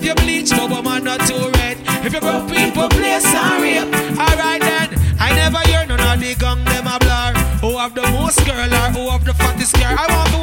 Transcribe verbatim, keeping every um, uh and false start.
you bleach, no woman not too red. If you broke people place and rape, alright then. I never hear none of the gang them a blur. Who have the most girl or who have the fattest girl? I want